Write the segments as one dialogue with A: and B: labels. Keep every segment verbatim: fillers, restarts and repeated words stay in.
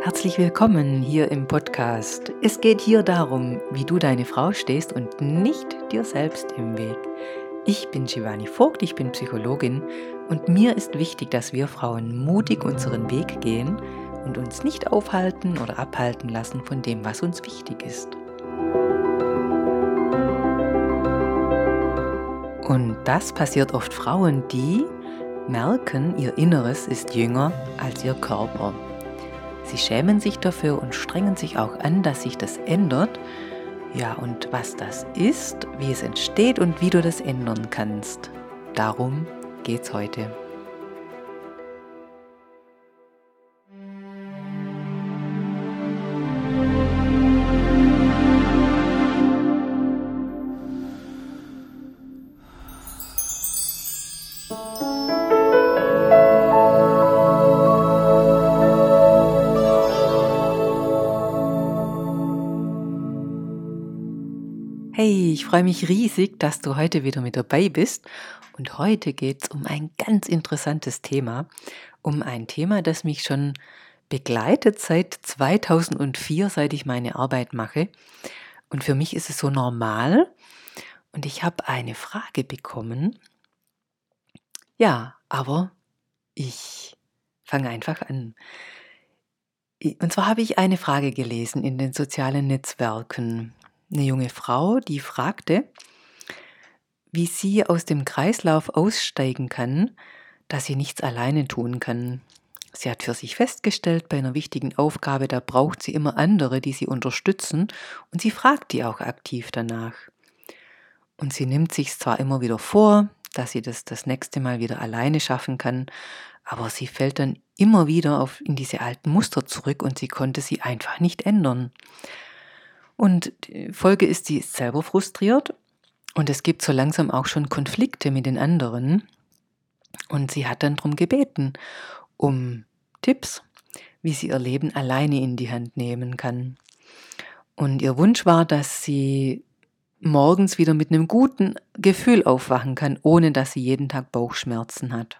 A: Herzlich willkommen hier im Podcast. Es geht hier darum, wie du deine Frau stehst und nicht dir selbst im Weg. Ich bin Shivani Vogt, ich bin Psychologin und mir ist wichtig, dass wir Frauen mutig unseren Weg gehen und uns nicht aufhalten oder abhalten lassen von dem, was uns wichtig ist. Und das passiert oft Frauen, die merken, ihr Inneres ist jünger als ihr Körper. Sie schämen sich dafür und strengen sich auch an, dass sich das ändert. Ja, und was das ist, wie es entsteht und wie du das ändern kannst. Darum geht's heute. Hey, ich freue mich riesig, dass du heute wieder mit dabei bist. Und heute geht es um ein ganz interessantes Thema, um ein Thema, das mich schon begleitet seit zweitausendvier, seit ich meine Arbeit mache. Und für mich ist es so normal. Und ich habe eine Frage bekommen. Ja, aber ich fange einfach an. Und zwar habe ich eine Frage gelesen in den sozialen Netzwerken. Eine junge Frau, die fragte, wie sie aus dem Kreislauf aussteigen kann, dass sie nichts alleine tun kann. Sie hat für sich festgestellt, bei einer wichtigen Aufgabe, da braucht sie immer andere, die sie unterstützen, und sie fragt die auch aktiv danach. Und sie nimmt sich zwar immer wieder vor, dass sie das das nächste Mal wieder alleine schaffen kann, aber sie fällt dann immer wieder auf, in diese alten Muster zurück und sie konnte sie einfach nicht ändern. Und die Folge ist, sie ist selber frustriert und es gibt so langsam auch schon Konflikte mit den anderen. Und sie hat dann darum gebeten, um Tipps, wie sie ihr Leben alleine in die Hand nehmen kann. Und ihr Wunsch war, dass sie morgens wieder mit einem guten Gefühl aufwachen kann, ohne dass sie jeden Tag Bauchschmerzen hat.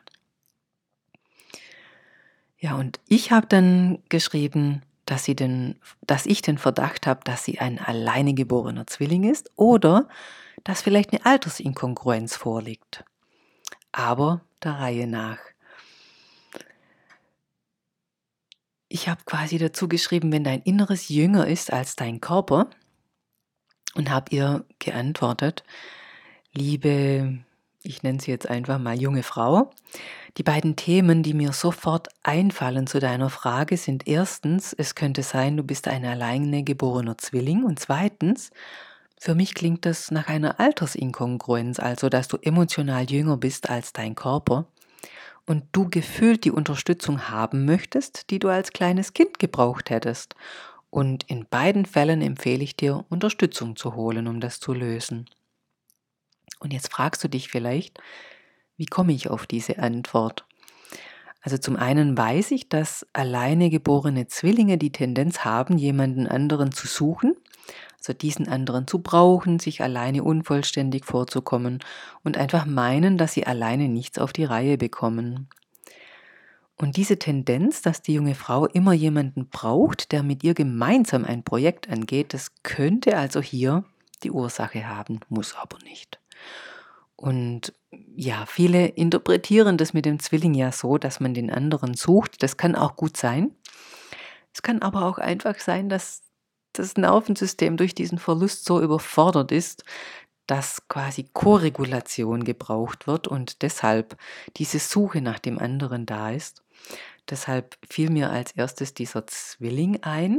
A: Ja, und ich habe dann geschrieben, dass, sie den, dass ich den Verdacht habe, dass sie ein alleine geborener Zwilling ist oder dass vielleicht eine Altersinkongruenz vorliegt. Aber der Reihe nach. Ich habe quasi dazu geschrieben, wenn dein Inneres jünger ist als dein Körper, und habe ihr geantwortet, liebe, ich nenne sie jetzt einfach mal junge Frau, die beiden Themen, die mir sofort einfallen zu deiner Frage, sind erstens, es könnte sein, du bist ein alleine geborener Zwilling, und zweitens, für mich klingt das nach einer Altersinkongruenz, also dass du emotional jünger bist als dein Körper und du gefühlt die Unterstützung haben möchtest, die du als kleines Kind gebraucht hättest. Und in beiden Fällen empfehle ich dir, Unterstützung zu holen, um das zu lösen. Und jetzt fragst du dich vielleicht, wie komme ich auf diese Antwort? Also zum einen weiß ich, dass alleine geborene Zwillinge die Tendenz haben, jemanden anderen zu suchen, also diesen anderen zu brauchen, sich alleine unvollständig vorzukommen und einfach meinen, dass sie alleine nichts auf die Reihe bekommen. Und diese Tendenz, dass die junge Frau immer jemanden braucht, der mit ihr gemeinsam ein Projekt angeht, das könnte also hier die Ursache haben, muss aber nicht. Und ja, viele interpretieren das mit dem Zwilling ja so, dass man den anderen sucht. Das kann auch gut sein. Es kann aber auch einfach sein, dass das Nervensystem durch diesen Verlust so überfordert ist, dass quasi Koregulation gebraucht wird und deshalb diese Suche nach dem anderen da ist. Deshalb fiel mir als erstes dieser Zwilling ein.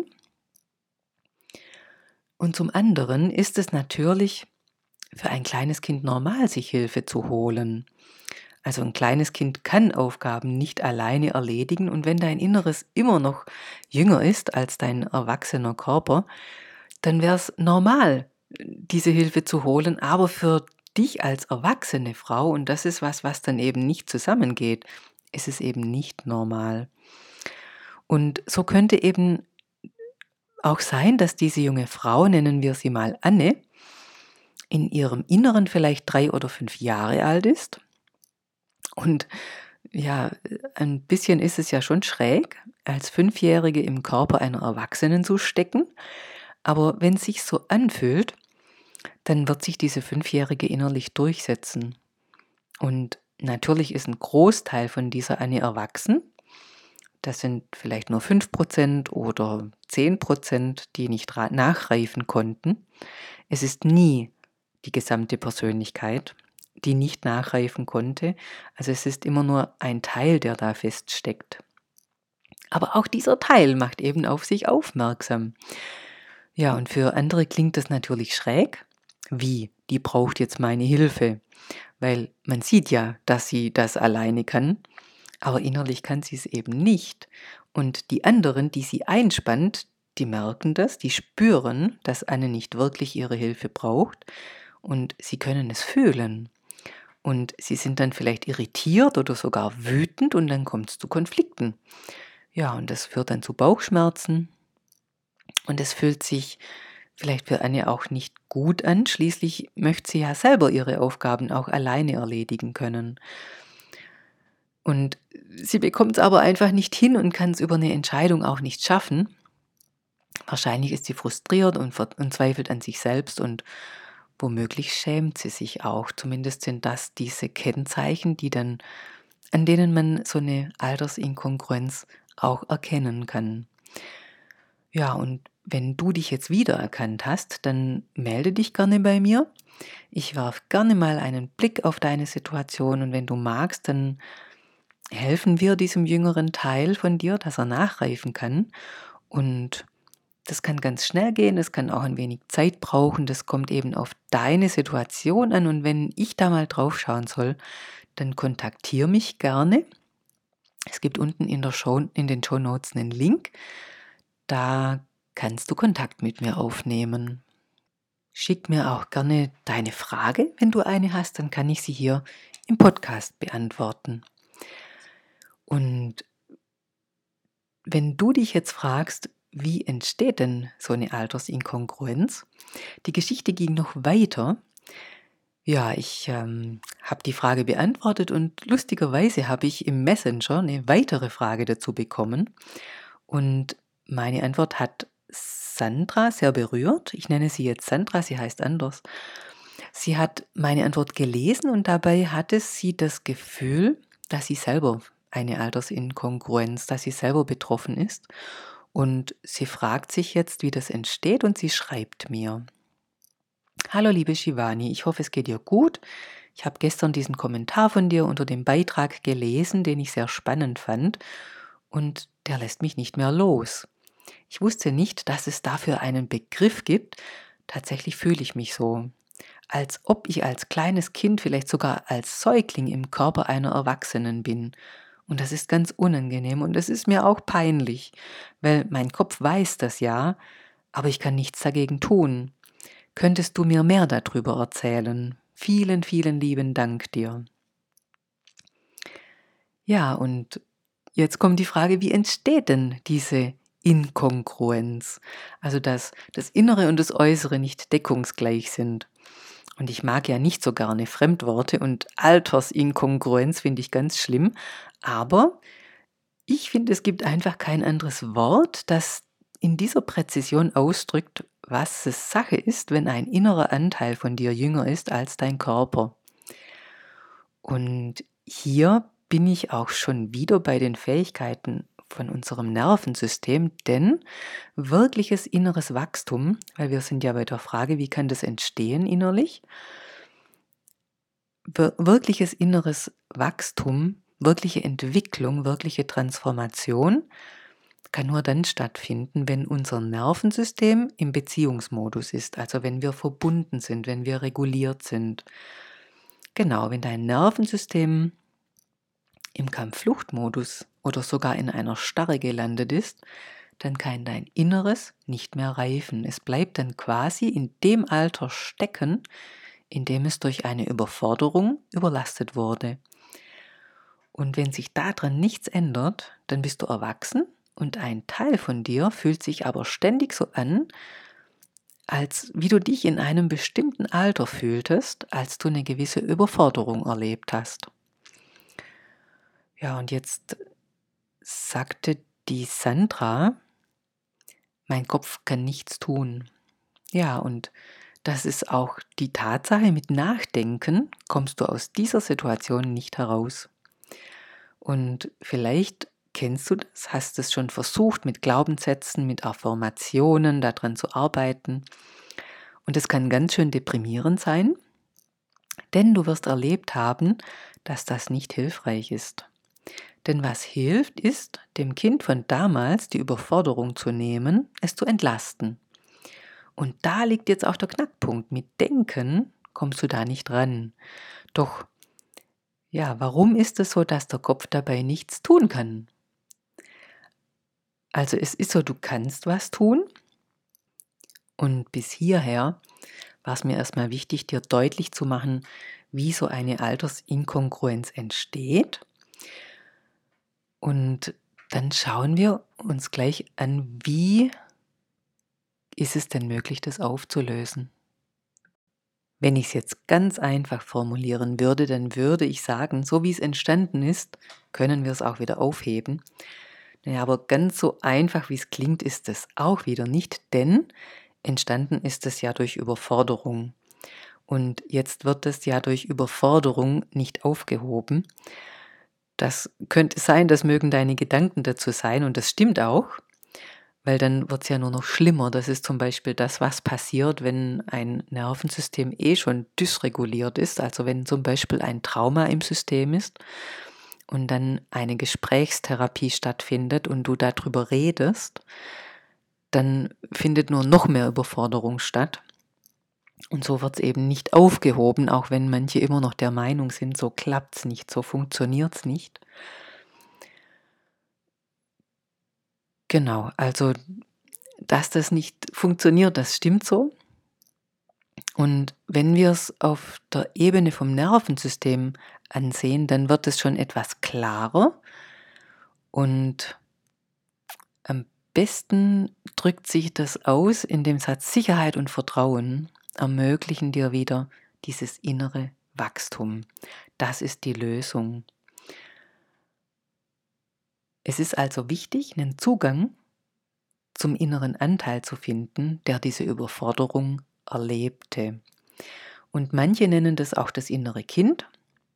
A: Und zum anderen ist es natürlich für ein kleines Kind normal, sich Hilfe zu holen. Also ein kleines Kind kann Aufgaben nicht alleine erledigen und wenn dein Inneres immer noch jünger ist als dein erwachsener Körper, dann wäre es normal, diese Hilfe zu holen, aber für dich als erwachsene Frau, und das ist was, was dann eben nicht zusammengeht, ist es eben nicht normal. Und so könnte eben auch sein, dass diese junge Frau, nennen wir sie mal Anne, in ihrem Inneren vielleicht drei oder fünf Jahre alt ist. Und ja, ein bisschen ist es ja schon schräg. als Fünfjährige im Körper einer Erwachsenen zu stecken, aber wenn es sich so anfühlt, dann wird sich diese Fünfjährige innerlich durchsetzen. Und natürlich ist ein Großteil von dieser Annie erwachsen. Das sind vielleicht nur fünf Prozent oder zehn Prozent, die nicht nachreifen konnten. Es ist nie die gesamte Persönlichkeit, die nicht nachreifen konnte. Also es ist immer nur ein Teil, der da feststeckt. Aber auch dieser Teil macht eben auf sich aufmerksam. Ja, und für andere klingt das natürlich schräg. Wie? Die braucht jetzt meine Hilfe. Weil man sieht ja, dass sie das alleine kann. Aber innerlich kann sie es eben nicht. Und die anderen, die sie einspannt, die merken das, die spüren, dass Anne nicht wirklich ihre Hilfe braucht und sie können es fühlen. Und sie sind dann vielleicht irritiert oder sogar wütend und dann kommt es zu Konflikten. Ja, und das führt dann zu Bauchschmerzen und es fühlt sich vielleicht für Anne auch nicht gut an. Schließlich möchte sie ja selber ihre Aufgaben auch alleine erledigen können. Und sie bekommt es aber einfach nicht hin und kann es über eine Entscheidung auch nicht schaffen. Wahrscheinlich ist sie frustriert und, und zweifelt an sich selbst und womöglich schämt sie sich auch. Zumindest sind das diese Kennzeichen, die dann, an denen man so eine Altersinkongruenz auch erkennen kann. Ja, und wenn du dich jetzt wiedererkannt hast, dann melde dich gerne bei mir. Ich werfe gerne mal einen Blick auf deine Situation und wenn du magst, dann helfen wir diesem jüngeren Teil von dir, dass er nachreifen kann. Und das kann ganz schnell gehen, es kann auch ein wenig Zeit brauchen, das kommt eben auf deine Situation an. Und wenn ich da mal drauf schauen soll, dann kontaktiere mich gerne. Es gibt unten in, der Show, in den Shownotes einen Link, da kannst du Kontakt mit mir aufnehmen. Schick mir auch gerne deine Frage, wenn du eine hast, dann kann ich sie hier im Podcast beantworten. Und wenn du dich jetzt fragst, wie entsteht denn so eine Altersinkongruenz? Die Geschichte ging noch weiter. Ja, ich ähm, habe die Frage beantwortet und lustigerweise habe ich im Messenger eine weitere Frage dazu bekommen. Und meine Antwort hat Sandra sehr berührt. Ich nenne sie jetzt Sandra, sie heißt anders. Sie hat meine Antwort gelesen und dabei hatte sie das Gefühl, dass sie selber eine Altersinkongruenz, dass sie selber betroffen ist. Und sie fragt sich jetzt, wie das entsteht und sie schreibt mir. Hallo liebe Shivani, ich hoffe es geht dir gut. Ich habe gestern diesen Kommentar von dir unter dem Beitrag gelesen, den ich sehr spannend fand und der lässt mich nicht mehr los. Ich wusste nicht, dass es dafür einen Begriff gibt. Tatsächlich fühle ich mich so, als ob ich als kleines Kind, vielleicht sogar als Säugling im Körper einer Erwachsenen bin. Und das ist ganz unangenehm und es ist mir auch peinlich, weil mein Kopf weiß das ja, aber ich kann nichts dagegen tun. Könntest du mir mehr darüber erzählen? Vielen, vielen lieben Dank dir. Ja, und jetzt kommt die Frage, wie entsteht denn diese Inkongruenz? Also, dass das Innere und das Äußere nicht deckungsgleich sind. Und ich mag ja nicht so gerne Fremdworte und Altersinkongruenz finde ich ganz schlimm, aber ich finde, es gibt einfach kein anderes Wort, das in dieser Präzision ausdrückt, was es Sache ist, wenn ein innerer Anteil von dir jünger ist als dein Körper. Und hier bin ich auch schon wieder bei den Fähigkeiten von unserem Nervensystem, denn wirkliches inneres Wachstum, weil wir sind ja bei der Frage, wie kann das entstehen innerlich? Wir- wirkliches inneres Wachstum, wirkliche Entwicklung, wirkliche Transformation kann nur dann stattfinden, wenn unser Nervensystem im Beziehungsmodus ist, also wenn wir verbunden sind, wenn wir reguliert sind. Genau, wenn dein Nervensystem im Kampf-Flucht-Modus oder sogar in einer Starre gelandet ist, dann kann dein Inneres nicht mehr reifen. Es bleibt dann quasi in dem Alter stecken, in dem es durch eine Überforderung überlastet wurde. Und wenn sich daran nichts ändert, dann bist du erwachsen und ein Teil von dir fühlt sich aber ständig so an, als wie du dich in einem bestimmten Alter fühltest, als du eine gewisse Überforderung erlebt hast. Ja, und jetzt sagte die Sandra, mein Kopf kann nichts tun. Ja, und das ist auch die Tatsache, mit Nachdenken kommst du aus dieser Situation nicht heraus. Und vielleicht kennst du das, hast es schon versucht, mit Glaubenssätzen, mit Affirmationen daran zu arbeiten. Und es kann ganz schön deprimierend sein, denn du wirst erlebt haben, dass das nicht hilfreich ist. Denn was hilft, ist, dem Kind von damals die Überforderung zu nehmen, es zu entlasten. Und da liegt jetzt auch der Knackpunkt. Mit Denken kommst du da nicht ran. Doch, ja, warum ist es so, dass der Kopf dabei nichts tun kann? Also es ist so, du kannst was tun. Und bis hierher war es mir erstmal wichtig, dir deutlich zu machen, wie so eine Altersinkongruenz entsteht. Und dann schauen wir uns gleich an, wie ist es denn möglich, das aufzulösen? Wenn ich es jetzt ganz einfach formulieren würde, dann würde ich sagen, so wie es entstanden ist, können wir es auch wieder aufheben. Naja, aber ganz so einfach, wie es klingt, ist es auch wieder nicht, denn entstanden ist es ja durch Überforderung. Und jetzt wird es ja durch Überforderung nicht aufgehoben. Das könnte sein, das mögen deine Gedanken dazu sein und das stimmt auch, weil dann wird es ja nur noch schlimmer. Das ist zum Beispiel das, was passiert, wenn ein Nervensystem eh schon dysreguliert ist, also wenn zum Beispiel ein Trauma im System ist und dann eine Gesprächstherapie stattfindet und du darüber redest, dann findet nur noch mehr Überforderung statt. Und so wird es eben nicht aufgehoben, auch wenn manche immer noch der Meinung sind, so klappt es nicht, so funktioniert es nicht. Genau, also dass das nicht funktioniert, das stimmt so. Und wenn wir es auf der Ebene vom Nervensystem ansehen, dann wird es schon etwas klarer und am besten drückt sich das aus in dem Satz: Sicherheit und Vertrauen ermöglichen dir wieder dieses innere Wachstum. Das ist die Lösung. Es ist also wichtig, einen Zugang zum inneren Anteil zu finden, der diese Überforderung erlebte. Und manche nennen das auch das innere Kind.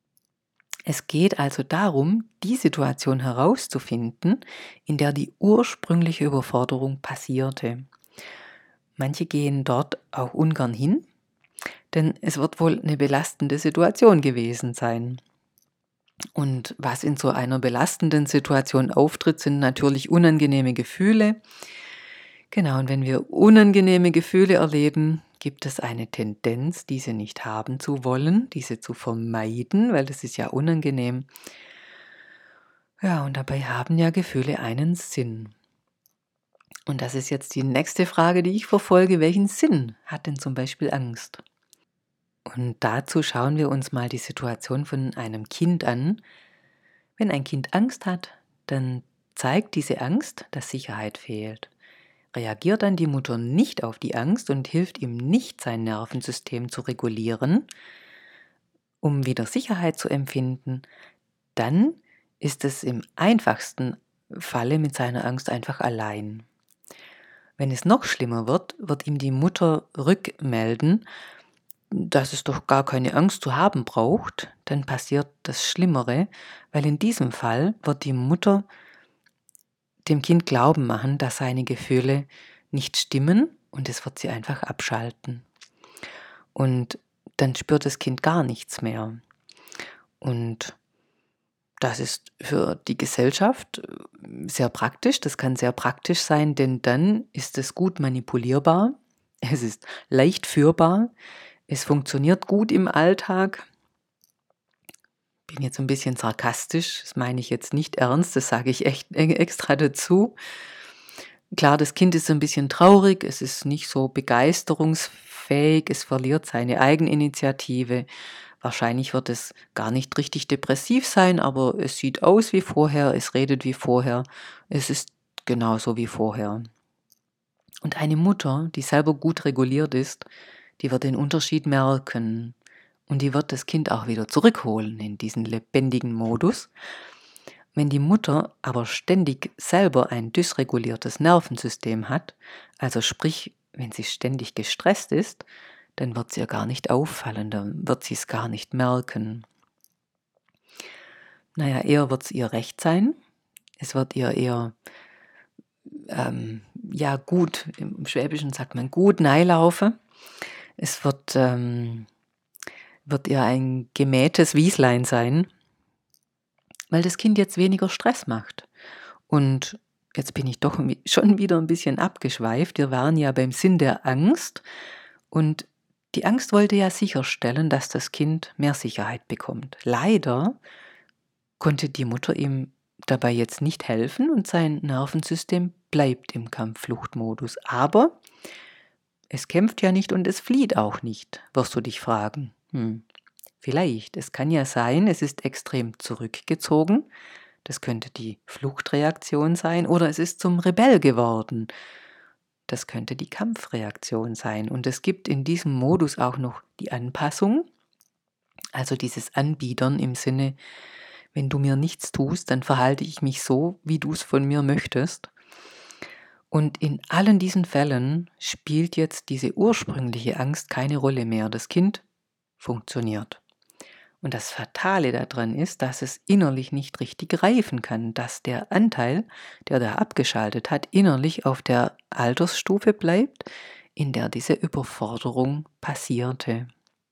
A: Es geht also darum, die Situation herauszufinden, in der die ursprüngliche Überforderung passierte. Manche gehen dort auch ungern hin, denn es wird wohl eine belastende Situation gewesen sein. Und was in so einer belastenden Situation auftritt, sind natürlich unangenehme Gefühle. Genau, und wenn wir unangenehme Gefühle erleben, gibt es eine Tendenz, diese nicht haben zu wollen, diese zu vermeiden, weil das ist ja unangenehm. Ja, und dabei haben ja Gefühle einen Sinn. Und das ist jetzt die nächste Frage, die ich verfolge. Welchen Sinn hat denn zum Beispiel Angst? Und dazu schauen wir uns mal die Situation von einem Kind an. Wenn ein Kind Angst hat, dann zeigt diese Angst, dass Sicherheit fehlt. Reagiert dann die Mutter nicht auf die Angst und hilft ihm nicht, sein Nervensystem zu regulieren, um wieder Sicherheit zu empfinden, dann ist es im einfachsten Falle mit seiner Angst einfach allein. Wenn es noch schlimmer wird, wird ihm die Mutter rückmelden, dass es doch gar keine Angst zu haben braucht, dann passiert das Schlimmere, weil in diesem Fall wird die Mutter dem Kind glauben machen, dass seine Gefühle nicht stimmen und es wird sie einfach abschalten. Und dann spürt das Kind gar nichts mehr. Und das ist für die Gesellschaft sehr praktisch, das kann sehr praktisch sein, denn dann ist es gut manipulierbar, es ist leicht führbar, es funktioniert gut im Alltag. Ich bin jetzt ein bisschen sarkastisch, das meine ich jetzt nicht ernst, das sage ich echt extra dazu. Klar, das Kind ist ein bisschen traurig, es ist nicht so begeisterungsfähig, es verliert seine Eigeninitiative. Wahrscheinlich wird es gar nicht richtig depressiv sein, aber es sieht aus wie vorher, es redet wie vorher, es ist genauso wie vorher. Und eine Mutter, die selber gut reguliert ist, die wird den Unterschied merken und die wird das Kind auch wieder zurückholen in diesen lebendigen Modus. Wenn die Mutter aber ständig selber ein dysreguliertes Nervensystem hat, also sprich, wenn sie ständig gestresst ist, dann wird es ihr gar nicht auffallen, dann wird sie es gar nicht merken. Naja, eher wird es ihr recht sein. Es wird ihr eher, ähm, ja gut, im Schwäbischen sagt man gut neilaufen. Es wird, ähm, wird ihr ein gemähtes Wieslein sein, weil das Kind jetzt weniger Stress macht. Und jetzt bin ich doch schon wieder ein bisschen abgeschweift. Wir waren ja beim Sinn der Angst und die Angst wollte ja sicherstellen, dass das Kind mehr Sicherheit bekommt. Leider konnte die Mutter ihm dabei jetzt nicht helfen und sein Nervensystem bleibt im Kampf-Flucht-Modus. Aber es kämpft ja nicht und es flieht auch nicht, wirst du dich fragen. Hm. Vielleicht, es kann ja sein, es ist extrem zurückgezogen. Das könnte die Fluchtreaktion sein oder es ist zum Rebell geworden. Das könnte die Kampfreaktion sein. Und es gibt in diesem Modus auch noch die Anpassung, also dieses Anbiedern im Sinne, wenn du mir nichts tust, dann verhalte ich mich so, wie du es von mir möchtest. Und in allen diesen Fällen spielt jetzt diese ursprüngliche Angst keine Rolle mehr. Das Kind funktioniert. Und das Fatale daran ist, dass es innerlich nicht richtig greifen kann, dass der Anteil, der da abgeschaltet hat, innerlich auf der Altersstufe bleibt, in der diese Überforderung passierte.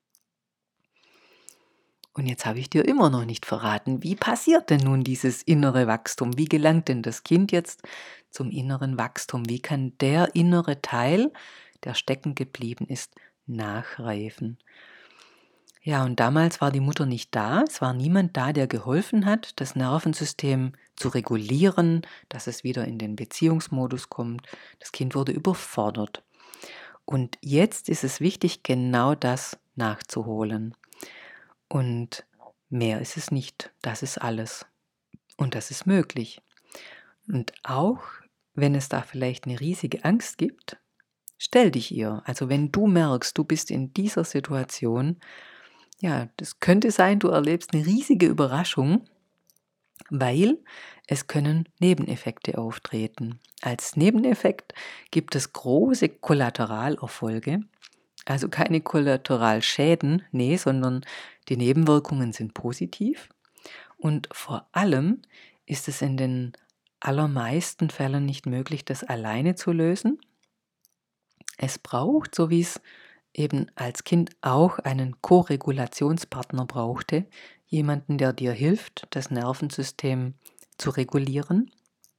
A: Und jetzt habe ich dir immer noch nicht verraten, wie passiert denn nun dieses innere Wachstum? Wie gelangt denn das Kind jetzt zum inneren Wachstum? Wie kann der innere Teil, der stecken geblieben ist, nachreifen? Ja, und damals war die Mutter nicht da, es war niemand da, der geholfen hat, das Nervensystem zu regulieren, dass es wieder in den Beziehungsmodus kommt. Das Kind wurde überfordert. Und jetzt ist es wichtig, genau das nachzuholen. Und mehr ist es nicht, das ist alles. Und das ist möglich. Und auch wenn es da vielleicht eine riesige Angst gibt, stell dich ihr. Also wenn du merkst, du bist in dieser Situation, ja, das könnte sein, du erlebst eine riesige Überraschung, weil es können Nebeneffekte auftreten. Als Nebeneffekt gibt es große Kollateralenerfolge, also keine Kollateralschäden, nee, sondern die Nebenwirkungen sind positiv. Und vor allem ist es in den allermeisten Fällen nicht möglich, das alleine zu lösen. Es braucht, so wie es eben als Kind auch einen Koregulationspartner brauchte, jemanden, der dir hilft, das Nervensystem zu regulieren,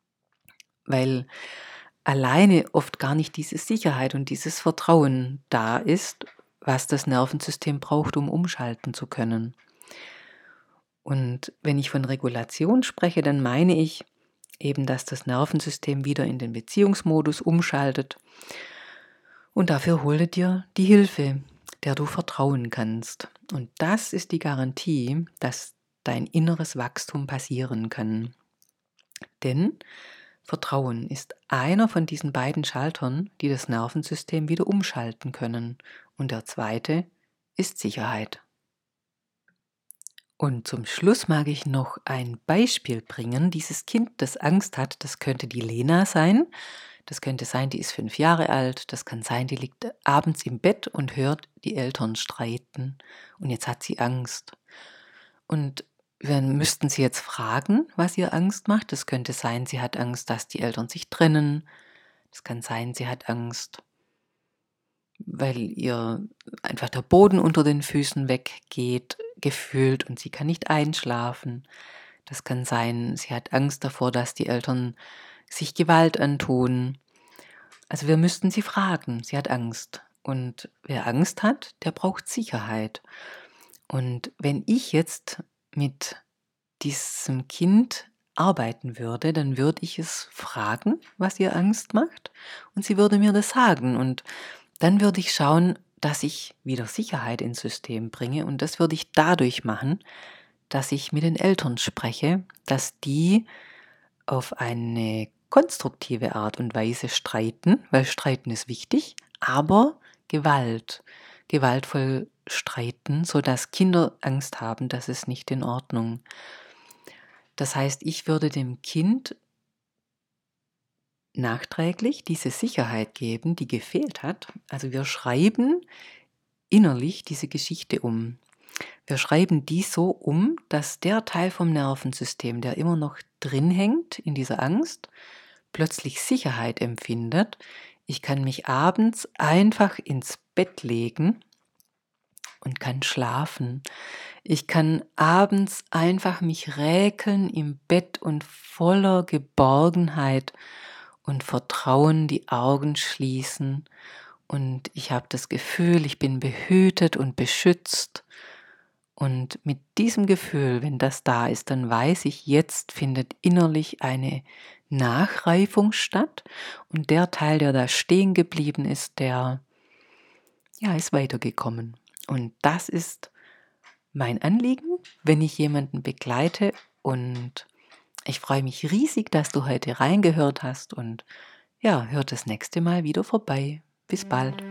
A: weil alleine oft gar nicht diese Sicherheit und dieses Vertrauen da ist, was das Nervensystem braucht, um umschalten zu können. Und wenn ich von Regulation spreche, dann meine ich eben, dass das Nervensystem wieder in den Beziehungsmodus umschaltet. Und dafür hole dir die Hilfe, der du vertrauen kannst. Und das ist die Garantie, dass dein inneres Wachstum passieren kann. Denn Vertrauen ist einer von diesen beiden Schaltern, die das Nervensystem wieder umschalten können. Und der zweite ist Sicherheit. Und zum Schluss mag ich noch ein Beispiel bringen. Dieses Kind, das Angst hat, das könnte die Lena sein. Das könnte sein, die ist fünf Jahre alt. Das kann sein, die liegt abends im Bett und hört die Eltern streiten. Und jetzt hat sie Angst. Und wir müssten sie jetzt fragen, was ihr Angst macht. Das könnte sein, sie hat Angst, dass die Eltern sich trennen. Das kann sein, sie hat Angst, weil ihr einfach der Boden unter den Füßen weggeht, gefühlt und sie kann nicht einschlafen. Das kann sein, sie hat Angst davor, dass die Eltern sich Gewalt antun. Also wir müssten sie fragen, sie hat Angst. Und wer Angst hat, der braucht Sicherheit. Und wenn ich jetzt mit diesem Kind arbeiten würde, dann würde ich es fragen, was ihr Angst macht. Und sie würde mir das sagen. Und dann würde ich schauen, dass ich wieder Sicherheit ins System bringe. Und das würde ich dadurch machen, dass ich mit den Eltern spreche, dass die auf eine konstruktive Art und Weise streiten, weil Streiten ist wichtig, aber Gewalt, gewaltvoll streiten, sodass Kinder Angst haben, das ist nicht in Ordnung. Das heißt, ich würde dem Kind nachträglich diese Sicherheit geben, die gefehlt hat. Also wir schreiben innerlich diese Geschichte um. Wir schreiben die so um, dass der Teil vom Nervensystem, der immer noch drin hängt in dieser Angst, plötzlich Sicherheit empfindet. Ich kann mich abends einfach ins Bett legen und kann schlafen. Ich kann abends einfach mich räkeln im Bett und voller Geborgenheit und Vertrauen die Augen schließen. Und ich habe das Gefühl, ich bin behütet und beschützt. Und mit diesem Gefühl, wenn das da ist, dann weiß ich, jetzt findet innerlich eine Nachreifung statt. Und der Teil, der da stehen geblieben ist, der ja, ist weitergekommen. Und das ist mein Anliegen, wenn ich jemanden begleite. Und ich freue mich riesig, dass du heute reingehört hast. Und ja, hör das nächste Mal wieder vorbei. Bis bald.